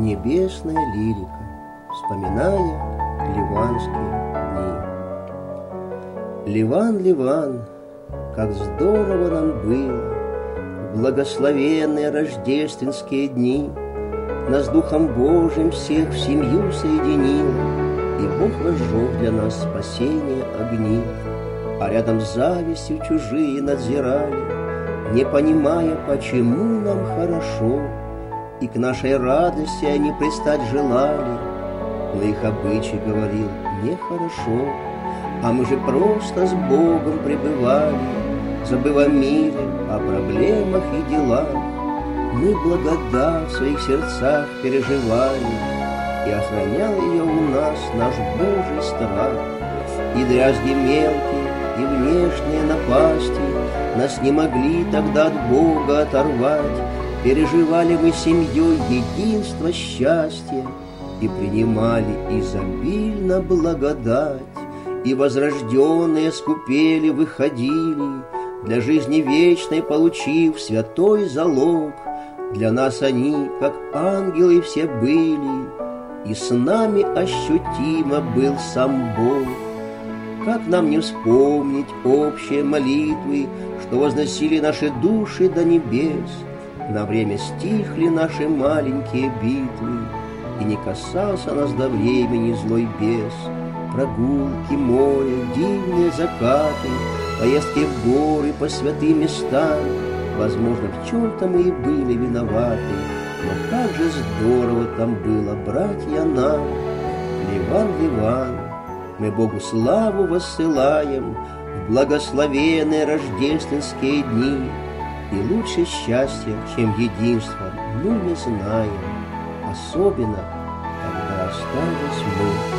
Небесная лирика, вспоминая ливанские дни. Ливан, Ливан, как здорово нам было в благословенные рождественские дни. Нас Духом Божьим всех в семью соединило, и Бог разжег для нас спасение огни. А рядом с завистью чужие надзирали, не понимая, почему нам хорошо, и к нашей радости они пристать желали. Но их обычай говорил нехорошо, а мы же просто с Богом пребывали, забыв о мире, о проблемах и делах. Мы благодать в своих сердцах переживали, и охранял ее у нас наш Божий страх. И дрязги мелкие, и внешние напасти нас не могли тогда от Бога оторвать. Переживали мы семьей единство счастья и принимали изобильно благодать. И возрожденные скупели выходили, для жизни вечной получив святой залог. Для нас они, как ангелы, все были, и с нами ощутимо был сам Бог. Как нам не вспомнить общие молитвы, что возносили наши души до небес? На время стихли наши маленькие битвы, и не касался нас до времени злой бес. Прогулки, море, дивные закаты, поездки в горы по святым местам. Возможно, в чем-то мы и были виноваты, но как же здорово там было, братья, нам. Ливан, Ливан, мы Богу славу воссылаем в благословенные рождественские дни. И лучше счастья, чем единство, мы не знаем, особенно, когда остались мы